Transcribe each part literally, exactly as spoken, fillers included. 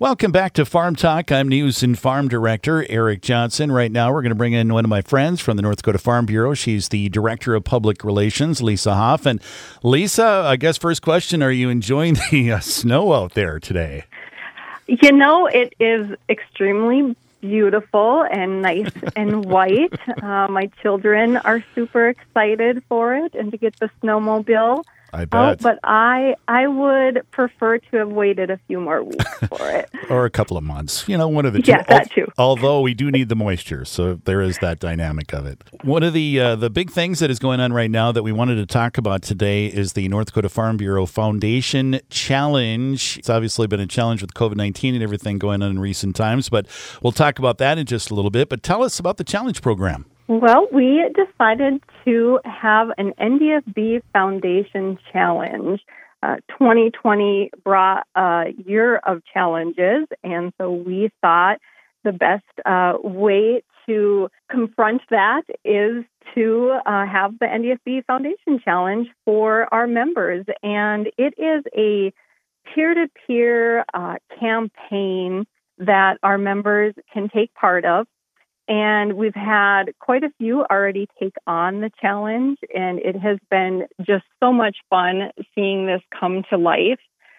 Welcome back to Farm Talk. I'm News and Farm Director Eric Johnson. Right now, we're going to bring in one of my friends from the North Dakota Farm Bureau. She's the Director of Public Relations, Lisa Hoff. And Lisa, I guess first question, are you enjoying the uh, snow out there today? You know, it is extremely beautiful and nice and white. Uh, my children are super excited for it and to get the snowmobile. I bet. Oh, but I I would prefer to have waited a few more weeks for it. Or a couple of months. You know, one of the two. Yeah, that too. Although we do need the moisture, so there is that dynamic of it. One of the uh, the big things that is going on right now that we wanted to talk about today is the North Dakota Farm Bureau Foundation Challenge. It's obviously been a challenge with covid nineteen and everything going on in recent times, but we'll talk about that in just a little bit. But tell us about the challenge program. Well, we decided to have an N D F B Foundation Challenge. Uh, twenty twenty brought a year of challenges, and so we thought the best uh, way to confront that is to uh, have the N D F B Foundation Challenge for our members. And it is a peer-to-peer uh, campaign that our members can take part of. And we've had quite a few already take on the challenge, and it has been just so much fun seeing this come to life.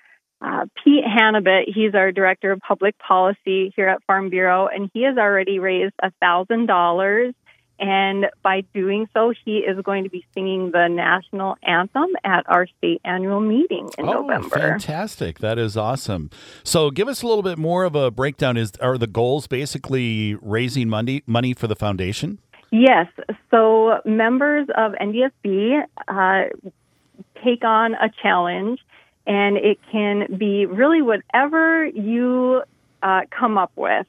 Uh, Pete Hannabit, he's our Director of Public Policy here at Farm Bureau, and he has already raised one thousand dollars. And by doing so, he is going to be singing the national anthem at our state annual meeting in oh, November. Fantastic. That is awesome. So give us a little bit more of a breakdown. Is Are the goals basically raising money, money for the foundation? Yes. So members of N D F B uh, take on a challenge, and it can be really whatever you uh, come up with.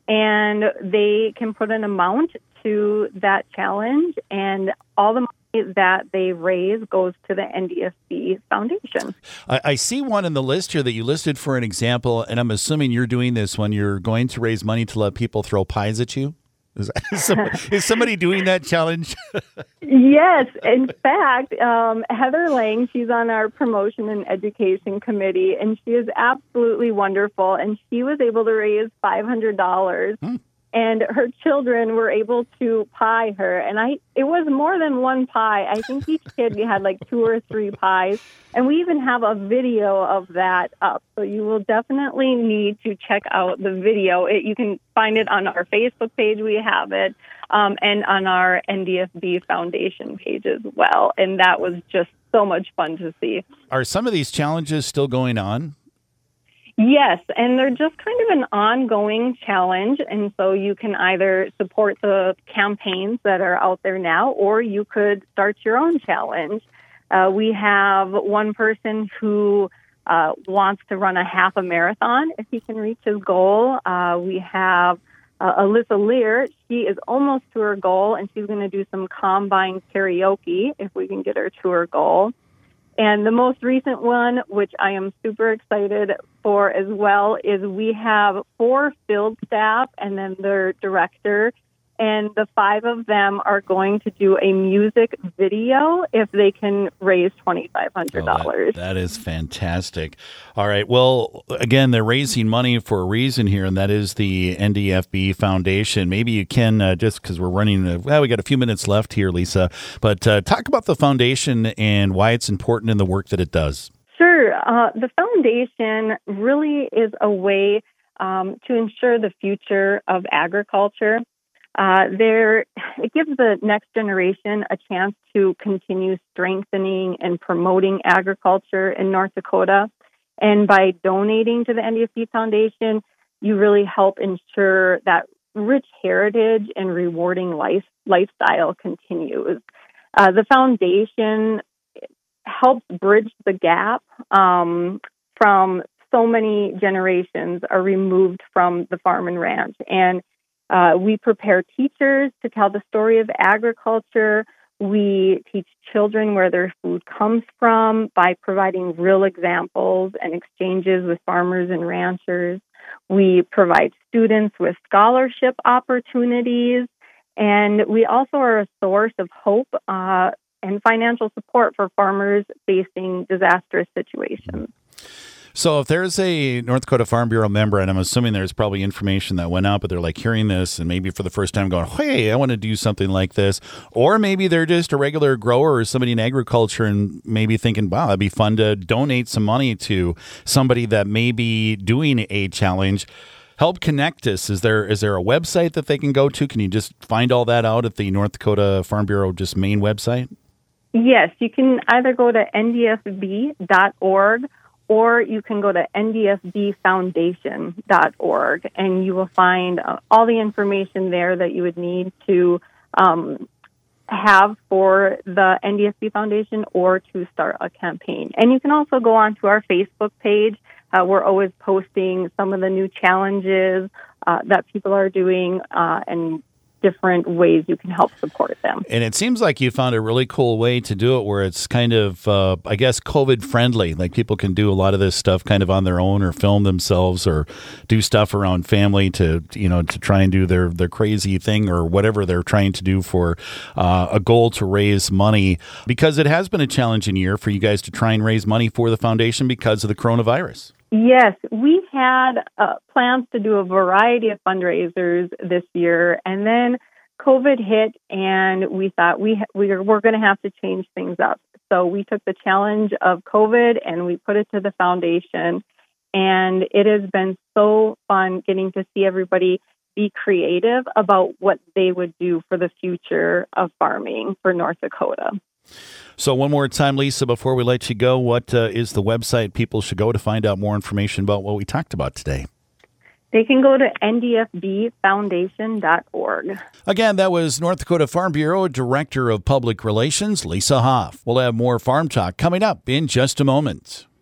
And they can put an amount to that challenge, and all the money that they raise goes to the N D F B Foundation. I, I see one in the list here that you listed for an example, and I'm assuming you're doing this when you're going to raise money to let people throw pies at you. Is, is, somebody, is somebody doing that challenge? Yes. In fact, um, Heather Lang, she's on our promotion and education committee, and she is absolutely wonderful. And she was able to raise five hundred dollars. Hmm. And her children were able to pie her. And I, it was more than one pie. I think each kid had like two or three pies. And we even have a video of that up. So you will definitely need to check out the video. It, you can find it on our Facebook page. We have it. Um, and on our N D F B Foundation page as well. And that was just so much fun to see. Are some of these challenges still going on? Yes, and they're just kind of an ongoing challenge, and so you can either support the campaigns that are out there now, or you could start your own challenge. Uh, we have one person who uh, wants to run a half a marathon if he can reach his goal. Uh, we have uh, Alyssa Lear. She is almost to her goal, and she's going to do some combine karaoke if we can get her to her goal. And the most recent one, which I am super excited for as well, is we have four field staff and then their director, and the five of them are going to do a music video if they can raise twenty-five hundred dollars. Oh, that, that is fantastic. All right. Well, again, they're raising money for a reason here, and that is the N D F B Foundation. Maybe you can, uh, just because we're running, uh, well, we got a few minutes left here, Lisa, but uh, talk about the foundation and why it's important in the work that it does. Sure. Uh, the foundation really is a way um, to ensure the future of agriculture. Uh, there, it gives the next generation a chance to continue strengthening and promoting agriculture in North Dakota. And by donating to the N D F B Foundation, you really help ensure that rich heritage and rewarding life, lifestyle continues. Uh, the foundation helps bridge the gap um, from so many generations are removed from the farm and ranch. And Uh, we prepare teachers to tell the story of agriculture. We teach children where their food comes from by providing real examples and exchanges with farmers and ranchers. We provide students with scholarship opportunities, and we also are a source of hope uh, and financial support for farmers facing disastrous situations. So if there's a North Dakota Farm Bureau member, and I'm assuming there's probably information that went out, but they're like hearing this and maybe for the first time going, hey, I want to do something like this. Or maybe they're just a regular grower or somebody in agriculture and maybe thinking, wow, it'd be fun to donate some money to somebody that may be doing a challenge. Help connect us. Is there is there a website that they can go to? Can you just find all that out at the North Dakota Farm Bureau just main website? Yes, you can either go to N D F B dot org or you can go to N D F B foundation dot org, and you will find uh, all the information there that you would need to um, have for the N D F B Foundation or to start a campaign. And you can also go on to our Facebook page. Uh, we're always posting some of the new challenges uh, that people are doing uh, and different ways you can help support them. And it seems like you found a really cool way to do it where it's kind of, uh, I guess, COVID friendly. Like people can do a lot of this stuff kind of on their own or film themselves or do stuff around family to, you know, to try and do their, their crazy thing or whatever they're trying to do for uh, a goal to raise money. Because it has been a challenging year for you guys to try and raise money for the foundation because of the coronavirus. Yes, we had uh, plans to do a variety of fundraisers this year, and then COVID hit, and we thought we ha- we were, we're going to have to change things up. So we took the challenge of COVID and we put it to the foundation, and it has been so fun getting to see everybody be creative about what they would do for the future of farming for North Dakota. So one more time, Lisa, before we let you go, what uh, is the website people should go to find out more information about what we talked about today? They can go to N D F B foundation dot org. Again, that was North Dakota Farm Bureau Director of Public Relations, Lisa Hoff. We'll have more Farm Talk coming up in just a moment.